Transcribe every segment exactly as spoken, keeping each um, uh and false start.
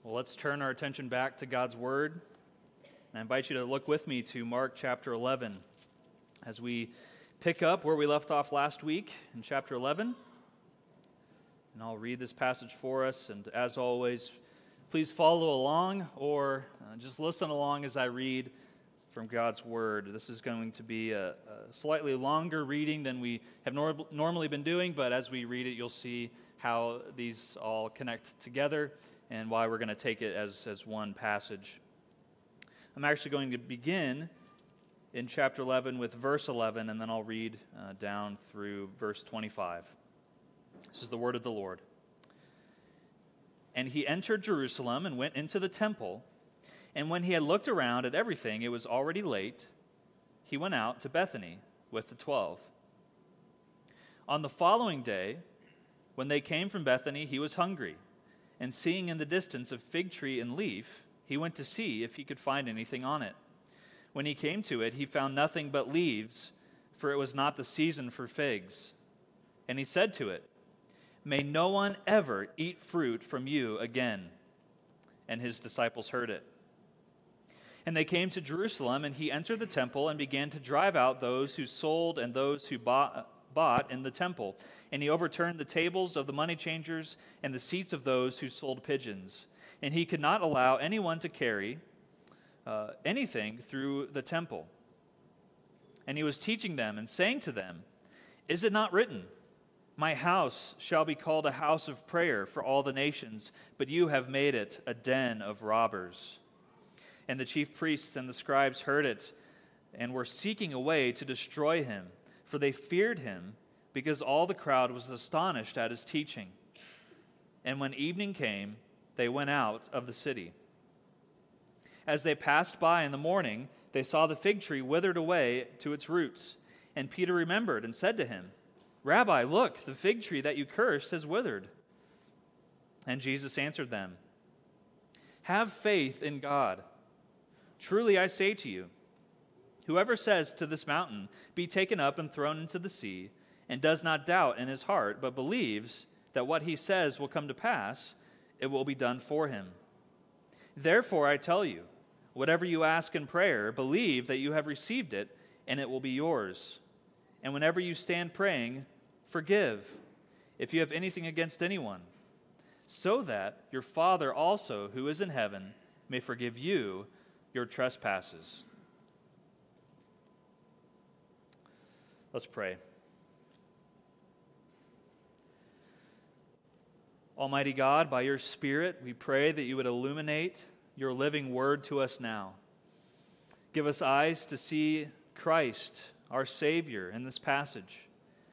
Well, let's turn our attention back to God's Word. And I invite you to look with me to Mark chapter eleven as we pick up where we left off last week in chapter eleven. And I'll read this passage for us. And as always, please follow along or uh, just listen along as I read from God's Word. This is going to be a, a slightly longer reading than we have nor- normally been doing, but as we read it, you'll see how these all connect together and why we're going to take it as, as one passage. I'm actually going to begin in chapter eleven with verse eleven, and then I'll read uh, down through verse twenty-five. This is the word of the Lord. And he entered Jerusalem and went into the temple, and when he had looked around at everything, it was already late. He went out to Bethany with the twelve. On the following day, when they came from Bethany, he was hungry, and seeing in the distance a fig tree in leaf, he went to see if he could find anything on it. When he came to it, he found nothing but leaves, for it was not the season for figs. And he said to it, "May no one ever eat fruit from you again." And his disciples heard it. And they came to Jerusalem, and he entered the temple and began to drive out those who sold and those who bought, bought in the temple. And he overturned the tables of the money changers and the seats of those who sold pigeons. And he could not allow anyone to carry uh, anything through the temple. And he was teaching them and saying to them, "Is it not written, 'My house shall be called a house of prayer for all the nations,' but you have made it a den of robbers." And the chief priests and the scribes heard it and were seeking a way to destroy him, for they feared him, because all the crowd was astonished at his teaching. And when evening came, they went out of the city. As they passed by in the morning, they saw the fig tree withered away to its roots. And Peter remembered and said to him, "Rabbi, look, the fig tree that you cursed has withered." And Jesus answered them, "Have faith in God. Truly I say to you, whoever says to this mountain, 'Be taken up and thrown into the sea,' and does not doubt in his heart, but believes that what he says will come to pass, it will be done for him. Therefore I tell you, whatever you ask in prayer, believe that you have received it, and it will be yours. And whenever you stand praying, forgive if you have anything against anyone, so that your Father also, who is in heaven, may forgive you your trespasses." Let's pray. Almighty God, by your Spirit, we pray that you would illuminate your living word to us now. Give us eyes to see Christ, our Savior, in this passage.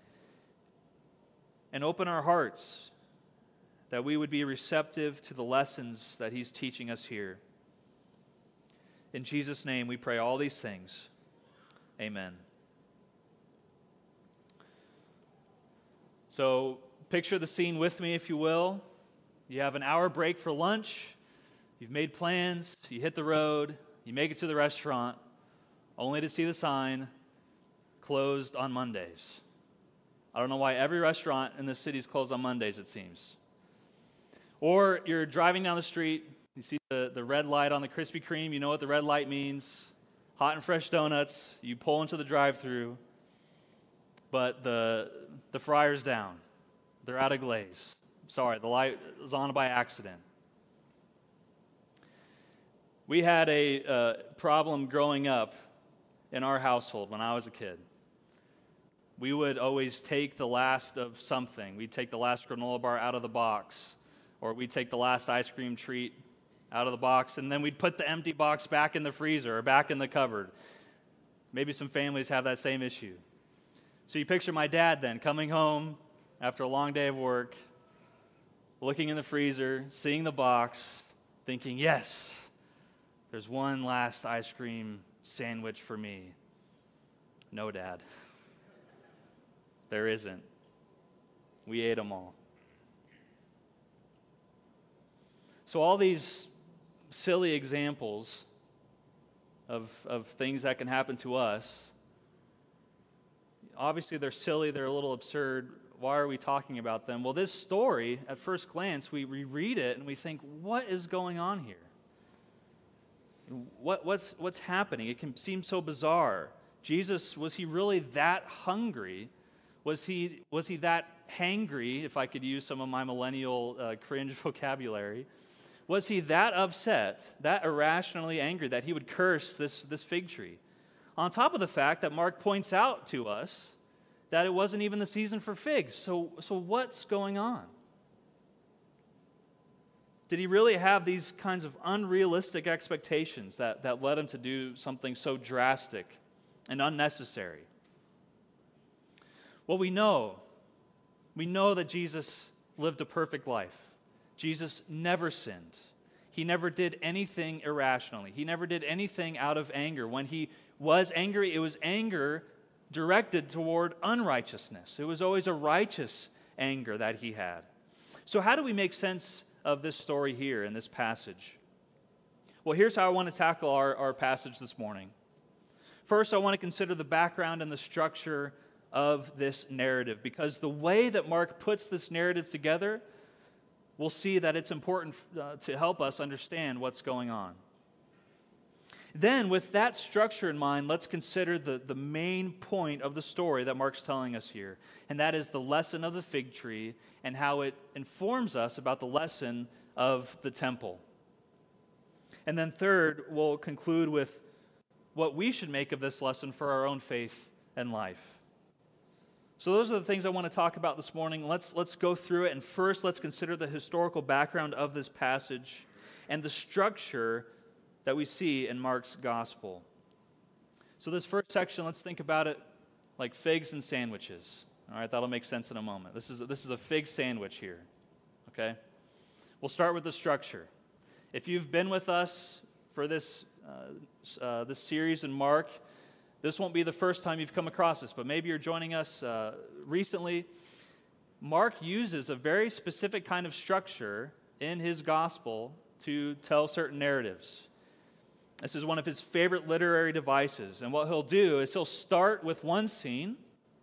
And open our hearts that we would be receptive to the lessons that he's teaching us here. In Jesus' name we pray all these things. Amen. So, picture the scene with me, if you will. You have an hour break for lunch. You've made plans. You hit the road. You make it to the restaurant, only to see the sign, "Closed on Mondays." I don't know why every restaurant in this city is closed on Mondays, it seems. Or you're driving down the street. You see the, the red light on the Krispy Kreme. You know what the red light means. Hot and fresh donuts. You pull into the drive-thru, but the the fryer's down. They're out of glaze. Sorry, the light was on by accident. We had a uh, problem growing up in our household when I was a kid. We would always take the last of something. We'd take the last granola bar out of the box, or we'd take the last ice cream treat out of the box, and then we'd put the empty box back in the freezer or back in the cupboard. Maybe some families have that same issue. So you picture my dad then coming home after a long day of work, looking in the freezer, seeing the box, thinking, "Yes, there's one last ice cream sandwich for me." No, Dad. There isn't. We ate them all. So all these silly examples of, of things that can happen to us, obviously they're silly, they're a little absurd. why are we talking about them? Well, this story, at first glance, we reread it and we think, what is going on here? What, what's, what's happening? It can seem so bizarre. Jesus, was he really that hungry? Was he, was he that hangry, if I could use some of my millennial uh, cringe vocabulary? Was he that upset, that irrationally angry that he would curse this, this fig tree? On top of the fact that Mark points out to us that it wasn't even the season for figs. So, so what's going on? Did he really have these kinds of unrealistic expectations that, that led him to do something so drastic and unnecessary? Well, we know. We know that Jesus lived a perfect life. Jesus never sinned. He never did anything irrationally. He never did anything out of anger. When he was angry, it was anger directed toward unrighteousness. It was always a righteous anger that he had. So how do we make sense of this story here in this passage? Well, here's how I want to tackle our, our passage this morning. First, I want to consider the background and the structure of this narrative, because the way that Mark puts this narrative together, we'll see that it's important uh, to help us understand what's going on. Then, with that structure in mind, let's consider the, the main point of the story that Mark's telling us here, and that is the lesson of the fig tree and how it informs us about the lesson of the temple. And then third, we'll conclude with what we should make of this lesson for our own faith and life. So those are the things I want to talk about this morning. Let's, let's go through it, and first let's consider the historical background of this passage and the structure that we see in Mark's gospel. So this first section, let's think about it like figs and sandwiches. All right, that'll make sense in a moment. This is a, this is a fig sandwich here, okay? We'll start with the structure. If you've been with us for this, uh, uh, this series in Mark, this won't be the first time you've come across this, but maybe you're joining us uh, recently. Mark uses a very specific kind of structure in his gospel to tell certain narratives. This is one of his favorite literary devices. And what he'll do is he'll start with one scene,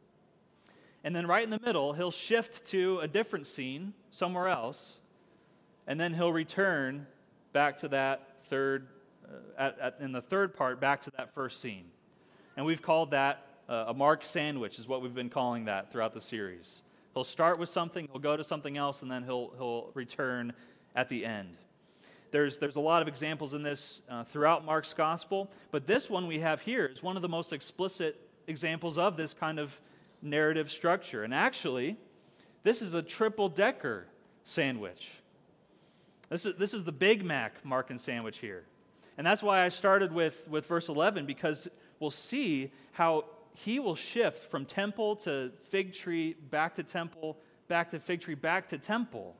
and then right in the middle, he'll shift to a different scene somewhere else, and then he'll return back to that third, uh, at, at, in the third part, back to that first scene. And we've called that uh, a Mark sandwich, is what we've been calling that throughout the series. He'll start with something, he'll go to something else, and then he'll, he'll return at the end. There's, there's a lot of examples in this uh, throughout Mark's gospel, but this one we have here is one of the most explicit examples of this kind of narrative structure. And actually, this is a triple-decker sandwich. This is, this is the Big Mac Markan sandwich here. And that's why I started with, with verse eleven, because we'll see how he will shift from temple to fig tree, back to temple, back to fig tree, back to temple.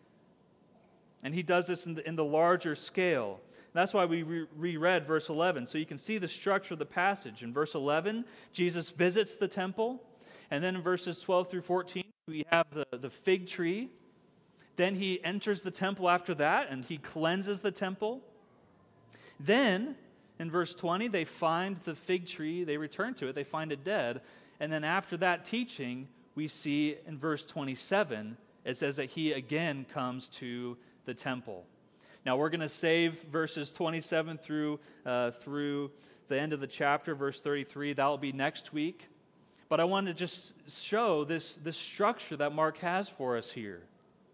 And he does this in the, in the larger scale. That's why we re- reread verse eleven, so you can see the structure of the passage. In verse eleven, Jesus visits the temple. And then in verses twelve through fourteen, we have the, the fig tree. Then he enters the temple after that, and he cleanses the temple. Then, in verse twenty, they find the fig tree. They return to it. They find it dead. And then after that teaching, we see in verse twenty-seven, it says that he again comes to the temple. Now we're going to save verses twenty-seven through uh, through the end of the chapter, verse thirty-three. That will be next week. But I want to just show this, this structure that Mark has for us here.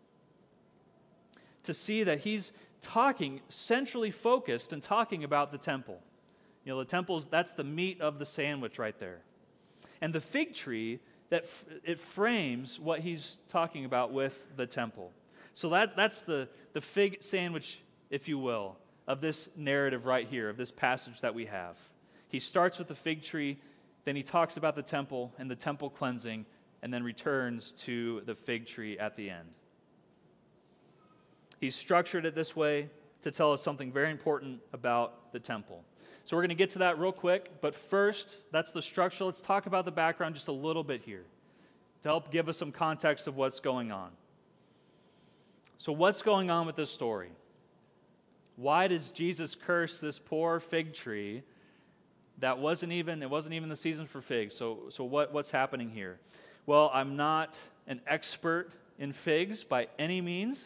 To see that he's talking, centrally focused and talking about the temple. You know, the temple's, that's the meat of the sandwich right there. And the fig tree, that f- it frames what he's talking about with the temple. So that, that's the, the fig sandwich, if you will, of this narrative right here, of this passage that we have. He starts with the fig tree, then he talks about the temple and the temple cleansing, and then returns to the fig tree at the end. He's structured it this way to tell us something very important about the temple. So we're going to get to that real quick, but first, that's the structure. Let's talk about the background just a little bit here to help give us some context of what's going on. So what's going on with this story? Why does Jesus curse this poor fig tree that wasn't even, it wasn't even the season for figs? So, so what, what's happening here? Well, I'm not an expert in figs by any means.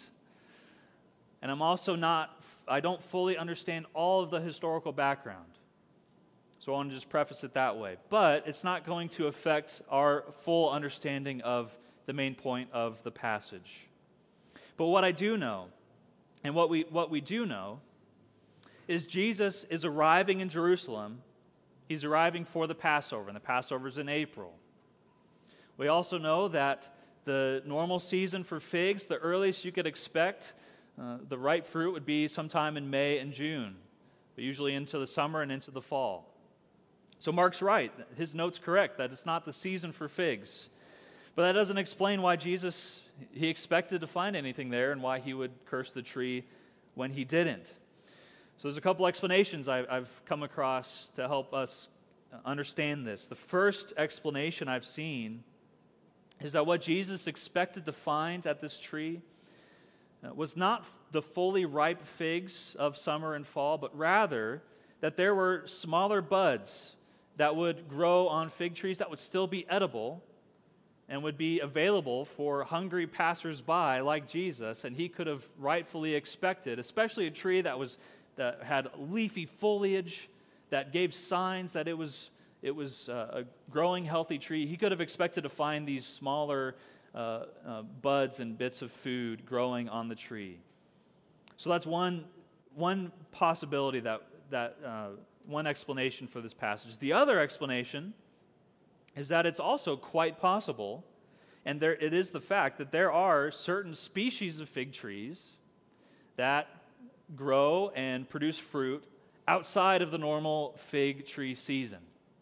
And I'm also not, I don't fully understand all of the historical background. So I want to just preface it that way. But it's not going to affect our full understanding of the main point of the passage. But what I do know, and what we what we do know, is Jesus is arriving in Jerusalem. He's arriving for the Passover, and the Passover is in April. We also know that the normal season for figs, the earliest you could expect uh, the ripe fruit would be sometime in May and June, but usually into the summer and into the fall. So Mark's right. His note's correct that it's not the season for figs. But that doesn't explain why Jesus, he expected to find anything there and why he would curse the tree when he didn't. So there's a couple explanations I've come across to help us understand this. The first explanation I've seen is that what Jesus expected to find at this tree was not the fully ripe figs of summer and fall, but rather that there were smaller buds that would grow on fig trees that would still be edible and would be available for hungry passersby like Jesus, and he could have rightfully expected, especially a tree that was that had leafy foliage that gave signs that it was it was uh, a growing healthy tree. He could have expected to find these smaller uh, uh, buds and bits of food growing on the tree. So that's one one possibility that that uh, one explanation for this passage. The other explanation is that it's also quite possible, and there it is the fact that there are certain species of fig trees that grow and produce fruit outside of the normal fig tree season.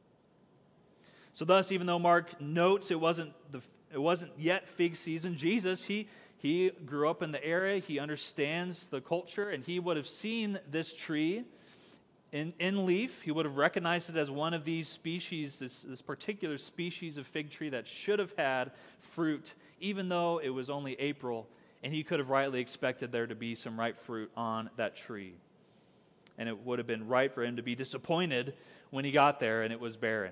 So thus, even though Mark notes it wasn't the it wasn't yet fig season, Jesus, he he grew up in the area, he understands the culture, and he would have seen this tree In, in leaf. He would have recognized it as one of these species, this, this particular species of fig tree that should have had fruit, even though it was only April, and he could have rightly expected there to be some ripe fruit on that tree. And it would have been right for him to be disappointed when he got there and it was barren.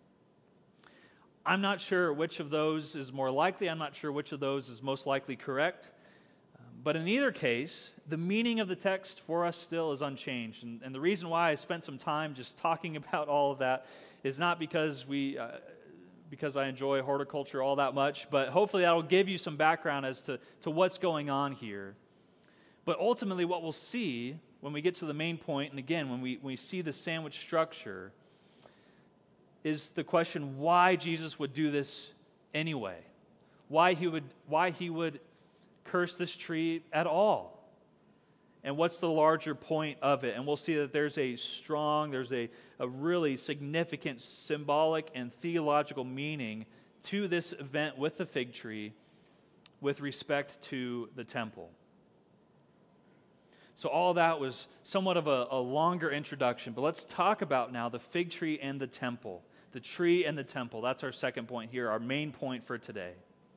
I'm not sure which of those is more likely. I'm not sure which of those is most likely correct. But in either case, the meaning of the text for us still is unchanged. And, and the reason why I spent some time just talking about all of that is not because we, uh, because I enjoy horticulture all that much, but hopefully that will give you some background as to, to what's going on here. But ultimately what we'll see when we get to the main point, and again, when we, when we see the sandwich structure, is the question why Jesus would do this anyway. Why he would, why he would curse this tree at all. And what's the larger point of it? And we'll see that there's a strong, there's a, a really significant symbolic and theological meaning to this event with the fig tree with respect to the temple. So all that was somewhat of a, a longer introduction, but let's talk about now the fig tree and the temple. The tree and the temple. That's our second point here, our main point for today.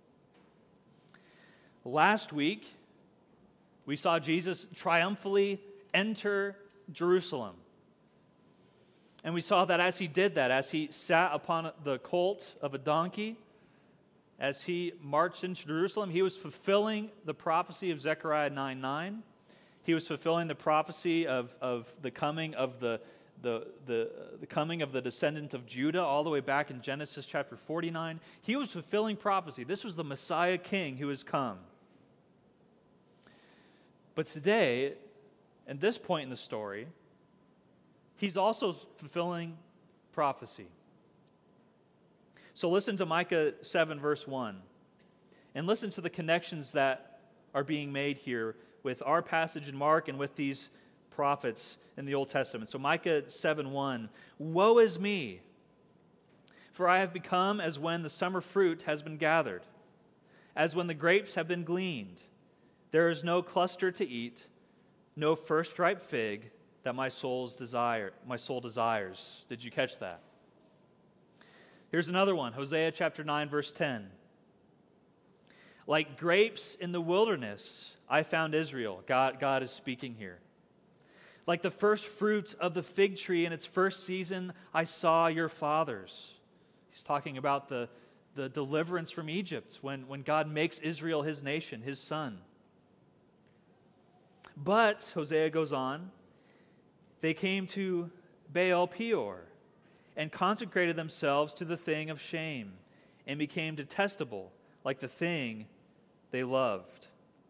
Last week, we saw Jesus triumphantly enter Jerusalem. And we saw that as he did that, as he sat upon the colt of a donkey, as he marched into Jerusalem, he was fulfilling the prophecy of Zechariah nine nine. He was fulfilling the prophecy of, of the coming of the, the, the, the coming of the descendant of Judah all the way back in Genesis chapter forty-nine. He was fulfilling prophecy. This was the Messiah King who has come. But today, at this point in the story, he's also fulfilling prophecy. So listen to Micah seven, verse one, and listen to the connections that are being made here with our passage in Mark and with these prophets in the Old Testament. So Micah seven one, "Woe is me, for I have become as when the summer fruit has been gathered, as when the grapes have been gleaned. There is no cluster to eat, no first ripe fig that my soul's desire, my soul desires." Did you catch that? Here's another one, Hosea chapter nine, verse ten. "Like grapes in the wilderness, I found Israel." God, God is speaking here. "Like the first fruits of the fig tree in its first season, I saw your fathers." He's talking about the, the deliverance from Egypt, when, when God makes Israel his nation, his son. But, Hosea goes on, they came to Baal Peor and consecrated themselves to the thing of shame and became detestable like the thing they loved.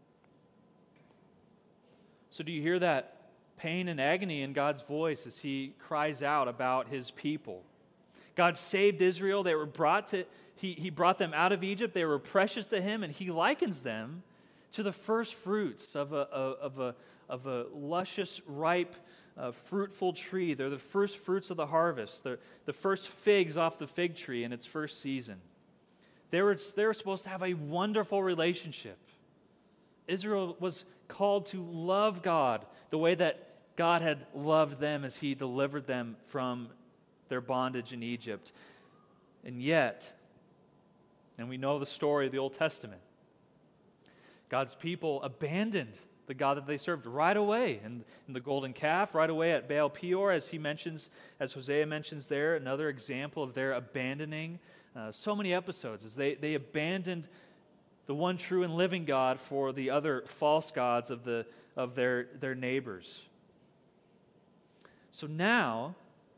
So do you hear that pain and agony in God's voice as he cries out about his people? God saved Israel. They were brought to, he, he brought them out of Egypt. They were precious to him, and he likens them to the first fruits of a, of a, of a luscious, ripe, uh, fruitful tree. They're the first fruits of the harvest. They're the first figs off the fig tree in its first season. They were, they were supposed to have a wonderful relationship. Israel was called to love God the way that God had loved them as he delivered them from their bondage in Egypt. And yet, and we know the story of the Old Testament, God's people abandoned the God that they served right away. And, and the golden calf right away at Baal Peor, as he mentions, as Hosea mentions there, another example of their abandoning. Uh, so many episodes as they, they abandoned the one true and living God for the other false gods of, the, of their, their neighbors. So now,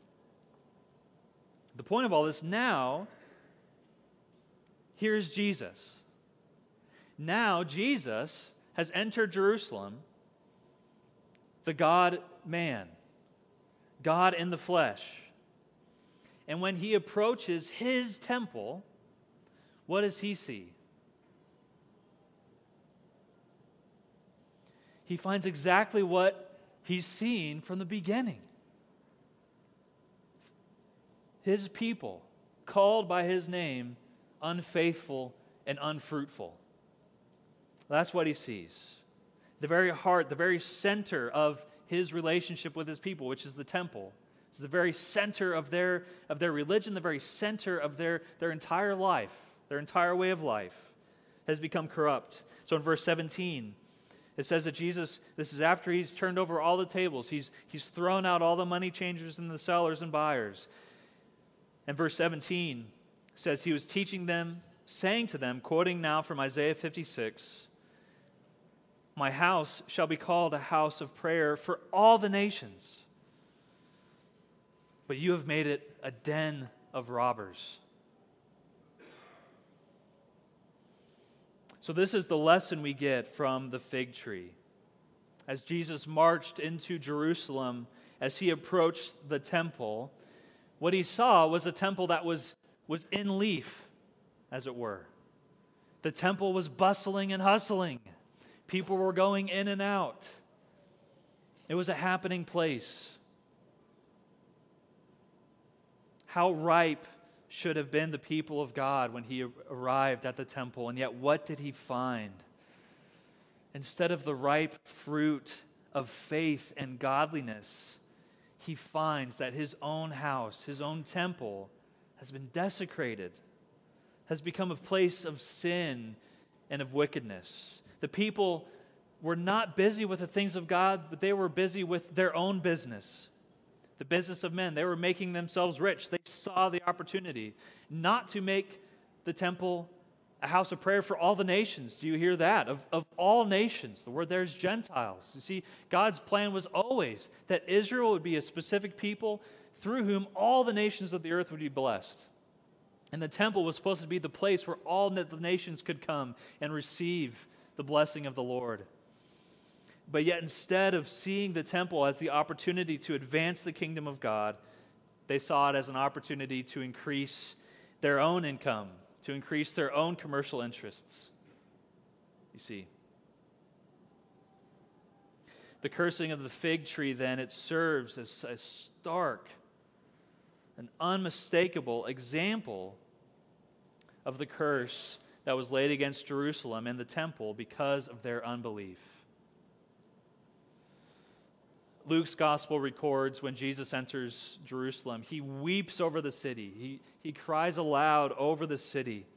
the point of all this, now, here's Jesus. Now Jesus has entered Jerusalem, the God-man, God in the flesh. And when he approaches his temple, what does he see? He finds exactly what he's seen from the beginning. His people, called by his name, unfaithful and unfruitful. That's what he sees. The very heart, the very center of his relationship with his people, which is the temple. It's the very center of their, of their religion, the very center of their, their entire life, their entire way of life has become corrupt. So in verse seventeen, it says that Jesus, this is after he's turned over all the tables. He's, he's thrown out all the money changers and the sellers and buyers. And verse seventeen says he was teaching them, saying to them, quoting now from Isaiah fifty-six, "My house shall be called a house of prayer for all the nations, but you have made it a den of robbers." So this is the lesson we get from the fig tree. As Jesus marched into Jerusalem, as he approached the temple, what he saw was a temple that was, was in leaf, as it were. The temple was bustling and hustling. People were going in and out. It was a happening place. How ripe should have been the people of God when he arrived at the temple, and yet what did he find? Instead of the ripe fruit of faith and godliness, he finds that his own house, his own temple, has been desecrated, has become a place of sin and of wickedness. The people were not busy with the things of God, but they were busy with their own business, the business of men. They were making themselves rich. They saw the opportunity not to make the temple a house of prayer for all the nations. Do you hear that? Of, of all nations. The word there is Gentiles. You see, God's plan was always that Israel would be a specific people through whom all the nations of the earth would be blessed. And the temple was supposed to be the place where all the nations could come and receive the blessing of the Lord. But yet, instead of seeing the temple as the opportunity to advance the kingdom of God, they saw it as an opportunity to increase their own income, to increase their own commercial interests. You see, the cursing of the fig tree, then, it serves as a stark, an unmistakable example of the curse that was laid against Jerusalem and the temple because of their unbelief. Luke's gospel records when Jesus enters Jerusalem, he weeps over the city. He, he cries aloud over the city.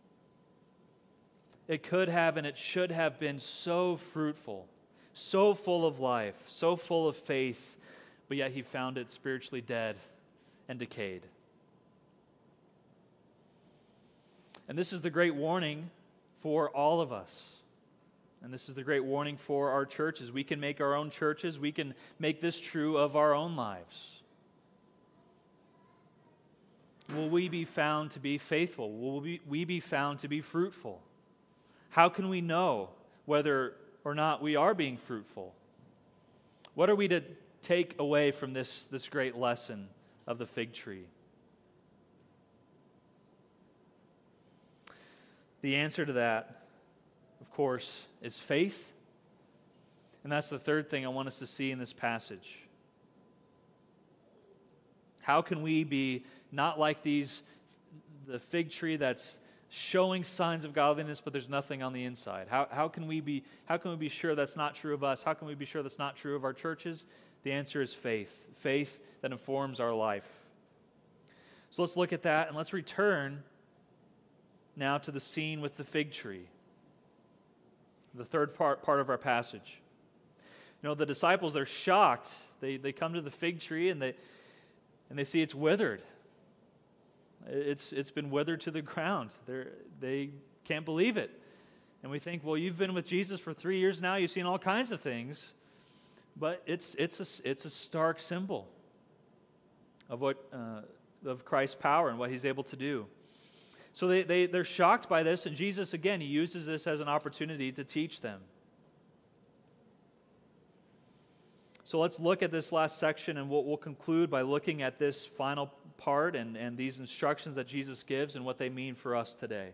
It could have and it should have been so fruitful, so full of life, so full of faith, but yet he found it spiritually dead and decayed. And this is the great warning for all of us. And this is the great warning for our churches. We can make our own churches. We can make this true of our own lives. Will we be found to be faithful? Will we, we be found to be fruitful? How can we know whether or not we are being fruitful? What are we to take away from this, this great lesson of the fig tree? The answer to that, of course, is faith. And that's the third thing I want us to see in this passage. How can we be not like these, the fig tree that's showing signs of godliness, but there's nothing on the inside? How, how can we be, how can we be sure that's not true of us? How can we be sure that's not true of our churches? The answer is faith. Faith that informs our life. So let's look at that, and let's return now to the scene with the fig tree. The third part, part of our passage. You know, the disciples, they're shocked. They, they come to the fig tree, and they, and they see it's withered. It's, it's been withered to the ground. They're, they can't believe it. And we think, well, you've been with Jesus for three years now. You've seen all kinds of things. But it's, it's, a, it's a stark symbol of, what, uh, of Christ's power and what he's able to do. So they, they, they're shocked by this. And Jesus, again, he uses this as an opportunity to teach them. So let's look at this last section, and we'll, we'll conclude by looking at this final part and, and these instructions that Jesus gives and what they mean for us today.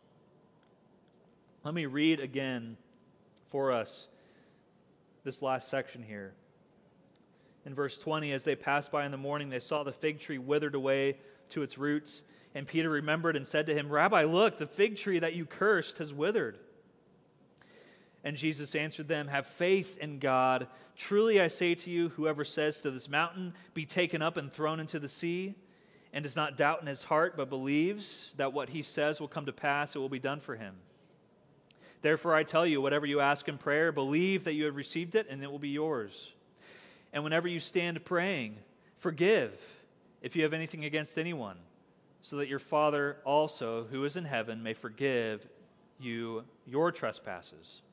Let me read again for us this last section here. In verse twenty, as they passed by in the morning, they saw the fig tree withered away to its roots. And Peter remembered and said to him, Rabbi, look, the fig tree that you cursed has withered. And Jesus answered them, have faith in God. Truly I say to you, whoever says to this mountain, be taken up and thrown into the sea, and does not doubt in his heart, but believes that what he says will come to pass, it will be done for him. Therefore I tell you, whatever you ask in prayer, believe that you have received it, and it will be yours. And whenever you stand praying, forgive if you have anything against anyone, so that your Father also, who is in heaven, may forgive you your trespasses.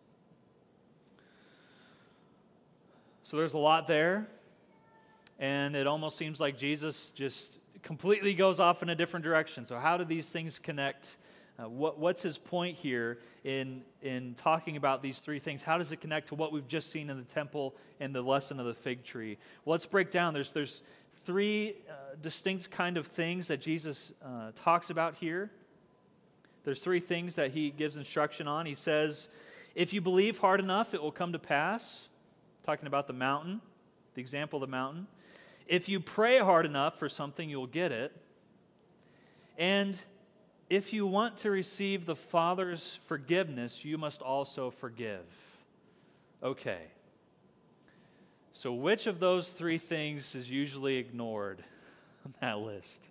So there's a lot there, and it almost seems like Jesus just completely goes off in a different direction. So how do these things connect? Uh, what, what's his point here in, in talking about these three things? How does it connect to what we've just seen in the temple and the lesson of the fig tree? Well, let's break down. There's, there's three uh, distinct kind of things that Jesus uh, talks about here. There's three things that he gives instruction on. He says, if you believe hard enough, it will come to pass. Talking about the mountain, the example of the mountain. If you pray hard enough for something, you'll get it. And if you want to receive the Father's forgiveness, you must also forgive. Okay. So which of those three things is usually ignored on that list?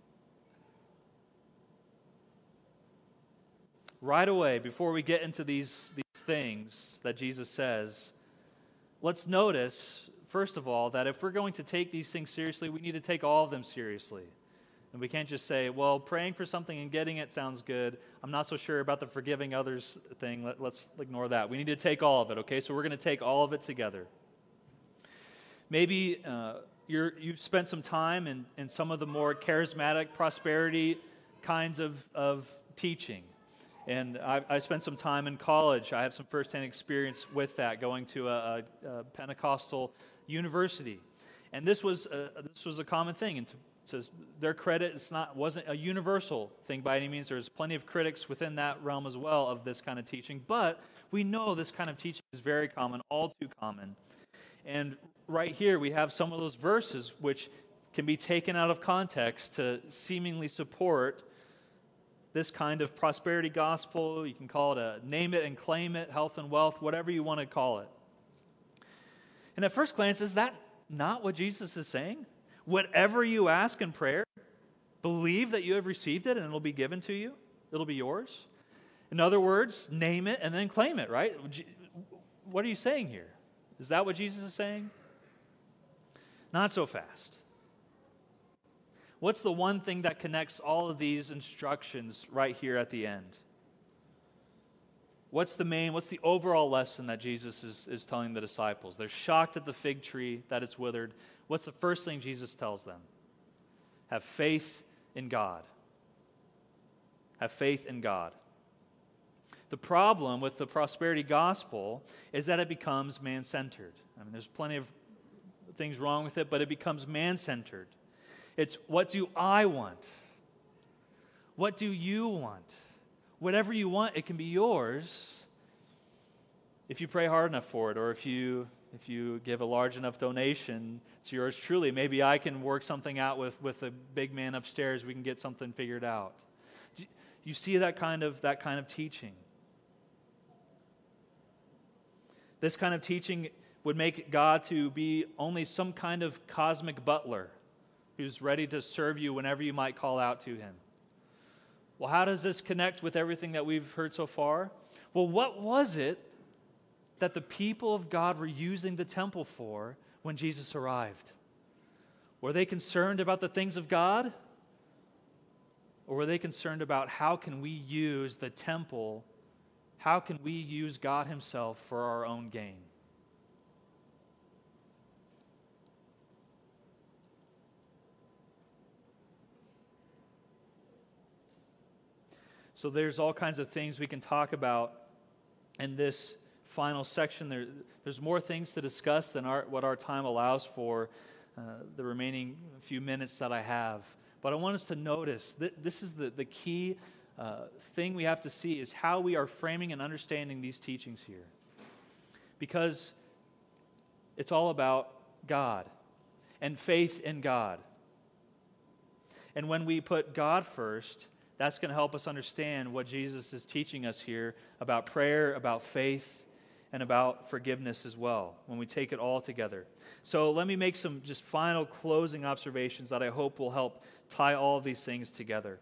Right away, before we get into these, these things that Jesus says, let's notice, first of all, that if we're going to take these things seriously, we need to take all of them seriously. And we can't just say, well, praying for something and getting it sounds good. I'm not so sure about the forgiving others thing. Let, let's ignore that. We need to take all of it, okay? So we're going to take all of it together. Maybe uh, you're, you've spent some time in, in some of the more charismatic prosperity kinds of, of teaching. And I, I spent some time in college. I have some firsthand experience with that, going to a, a, a Pentecostal university. And this was a, this was a common thing. And to, to their credit, it's not wasn't a universal thing by any means. There's plenty of critics within that realm as well of this kind of teaching. But we know this kind of teaching is very common, all too common. And right here we have some of those verses which can be taken out of context to seemingly support this kind of prosperity gospel. You can call it a name it and claim it, health and wealth, whatever you want to call it. And at first glance, is that not what Jesus is saying? Whatever you ask in prayer, believe that you have received it and it'll be given to you. It'll be yours. In other words, name it and then claim it, right? What are you saying here? Is that what Jesus is saying? Not so fast. What's the one thing that connects all of these instructions right here at the end? What's the main, what's the overall lesson that Jesus is, is telling the disciples? They're shocked at the fig tree that it's withered. What's the first thing Jesus tells them? Have faith in God. Have faith in God. The problem with the prosperity gospel is that it becomes man-centered. I mean, there's plenty of things wrong with it, but it becomes man-centered. It's, what do I want? What do you want? Whatever you want, it can be yours if you pray hard enough for it, or if you if you give a large enough donation, it's yours truly. Maybe I can work something out with, with the big man upstairs. We can get something figured out. Do you see that kind of that kind of teaching? This kind of teaching would make God to be only some kind of cosmic butler who's ready to serve you whenever you might call out to him. Well, how does this connect with everything that we've heard so far? Well, what was it that the people of God were using the temple for when Jesus arrived? Were they concerned about the things of God? Or were they concerned about how can we use the temple, how can we use God himself for our own gain? So there's all kinds of things we can talk about in this final section. There, there's more things to discuss than our, what our time allows for uh, the remaining few minutes that I have. But I want us to notice that this is the, the key uh, thing we have to see is how we are framing and understanding these teachings here. Because it's all about God and faith in God. And when we put God first, that's going to help us understand what Jesus is teaching us here about prayer, about faith, and about forgiveness as well, when we take it all together. So let me make some just final closing observations that I hope will help tie all of these things together.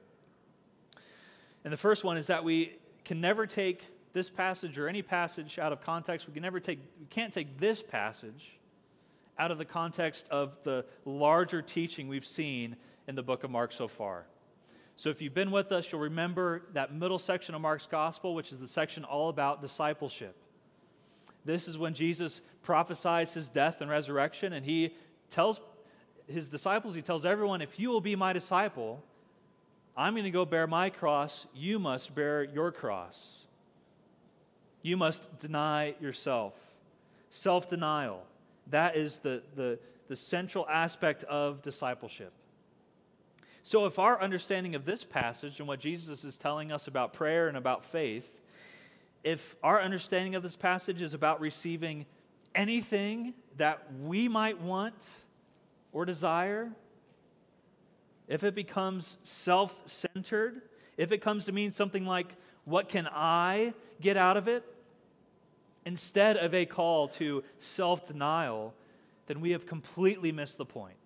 And the first one is that we can never take this passage or any passage out of context. We can never take, we can't take this passage out of the context of the larger teaching we've seen in the book of Mark so far. So if you've been with us, you'll remember that middle section of Mark's gospel, which is the section all about discipleship. This is when Jesus prophesies his death and resurrection, and he tells his disciples, he tells everyone, if you will be my disciple, I'm going to go bear my cross, you must bear your cross. You must deny yourself. Self-denial. That is the, the, the central aspect of discipleship. So if our understanding of this passage and what Jesus is telling us about prayer and about faith, if our understanding of this passage is about receiving anything that we might want or desire, if it becomes self-centered, if it comes to mean something like, what can I get out of it? Instead of a call to self-denial, then we have completely missed the point.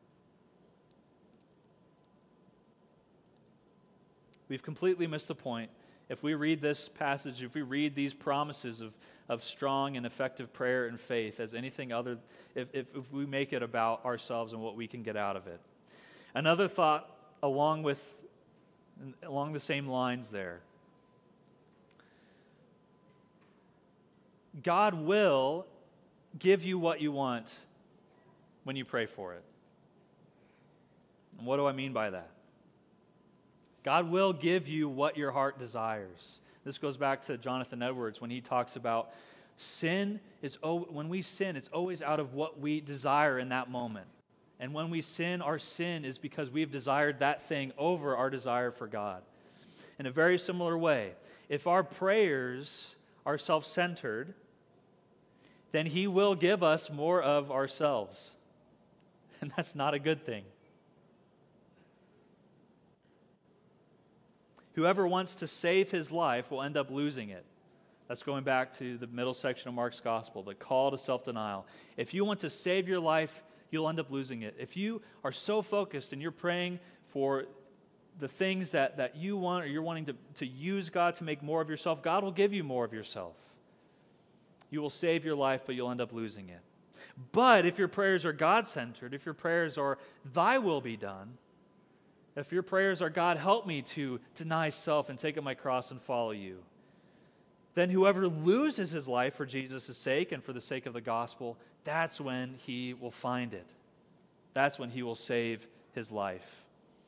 We've completely missed the point. If we read this passage, if we read these promises of, of strong and effective prayer and faith as anything other, if, if, if we make it about ourselves and what we can get out of it. Another thought along with, along the same lines there. God will give you what you want when you pray for it. And what do I mean by that? God will give you what your heart desires. This goes back to Jonathan Edwards when he talks about sin is, when we sin, it's always out of what we desire in that moment. And when we sin, our sin is because we've desired that thing over our desire for God. In a very similar way, if our prayers are self-centered, then He will give us more of ourselves. And that's not a good thing. Whoever wants to save his life will end up losing it. That's going back to the middle section of Mark's gospel, the call to self-denial. If you want to save your life, you'll end up losing it. If you are so focused and you're praying for the things that, that you want, or you're wanting to, to use God to make more of yourself, God will give you more of yourself. You will save your life, but you'll end up losing it. But if your prayers are God-centered, if your prayers are, thy will be done, If your prayers are, God, help me to deny self and take up my cross and follow you, then whoever loses his life for Jesus' sake and for the sake of the gospel, that's when he will find it. That's when he will save his life.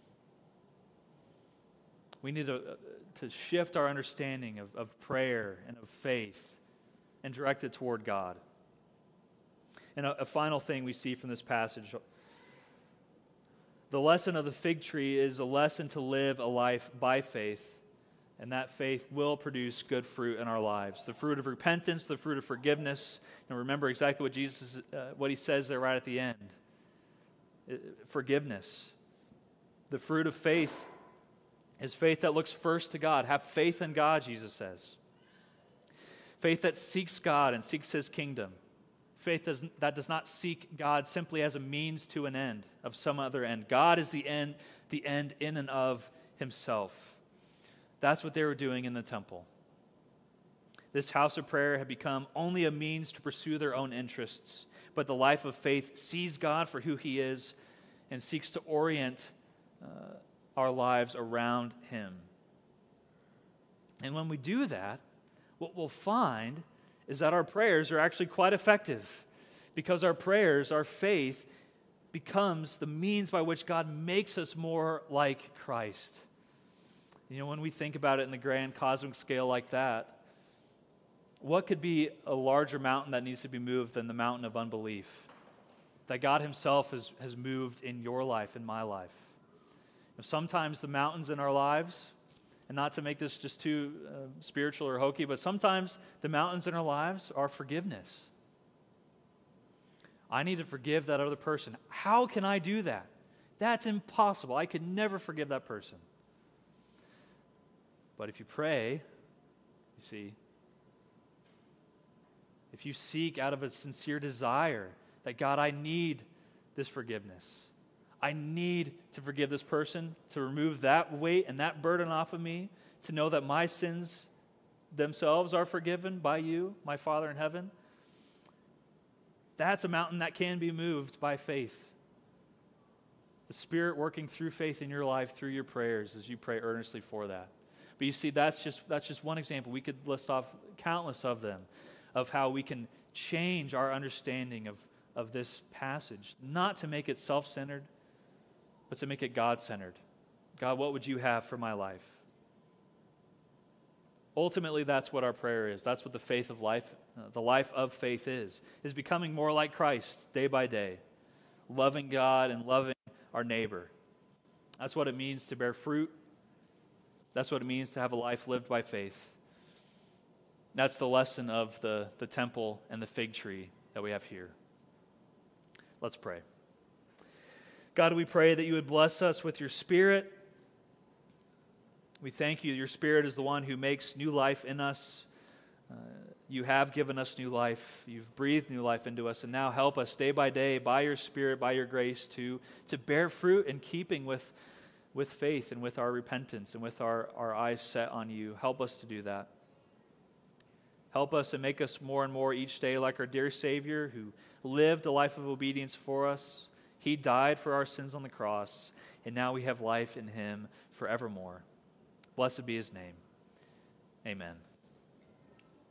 We need to, to shift our understanding of, of prayer and of faith and direct it toward God. And a, a final thing we see from this passage, the lesson of the fig tree is a lesson to live a life by faith, and that faith will produce good fruit in our lives. The fruit of repentance, the fruit of forgiveness. And remember exactly what Jesus, uh, what he says there right at the end. Uh, forgiveness. The fruit of faith is faith that looks first to God. Have faith in God, Jesus says. Faith that seeks God and seeks his kingdom. Faith does, that does not seek God simply as a means to an end, of some other end. God is the end, the end in and of himself. That's what they were doing in the temple. This house of prayer had become only a means to pursue their own interests, but the life of faith sees God for who he is and seeks to orient uh, our lives around him. And when we do that, what we'll find is that our prayers are actually quite effective, because our prayers, our faith, becomes the means by which God makes us more like Christ. You know, when we think about it in the grand cosmic scale like that, what could be a larger mountain that needs to be moved than the mountain of unbelief that God himself has, has moved in your life, in my life? Sometimes the mountains in our lives, and not to make this just too uh, spiritual or hokey, but sometimes the mountains in our lives are forgiveness. I need to forgive that other person. How can I do that? That's impossible. I could never forgive that person. But if you pray, you see, if you seek out of a sincere desire that, God, I need this forgiveness. I need to forgive this person, to remove that weight and that burden off of me, to know that my sins themselves are forgiven by you, my Father in heaven. That's a mountain that can be moved by faith. The Spirit working through faith in your life, through your prayers, as you pray earnestly for that. But you see, that's just that's just one example. We could list off countless of them, of how we can change our understanding of, of this passage, not to make it self-centered, but to make it God-centered. God, what would you have for my life? Ultimately, that's what our prayer is. That's what the faith of life, uh, the life of faith is, is becoming more like Christ day by day, loving God and loving our neighbor. That's what it means to bear fruit. That's what it means to have a life lived by faith. That's the lesson of the, the temple and the fig tree that we have here. Let's pray. God, we pray that you would bless us with your Spirit. We thank you. Your Spirit is the one who makes new life in us. Uh, you have given us new life. You've breathed new life into us. And now help us day by day, by your Spirit, by your grace, to, to bear fruit in keeping with, with faith and with our repentance and with our, our eyes set on you. Help us to do that. Help us and make us more and more each day like our dear Savior, who lived a life of obedience for us. He died for our sins on the cross, and now we have life in him forevermore. Blessed be his name. Amen.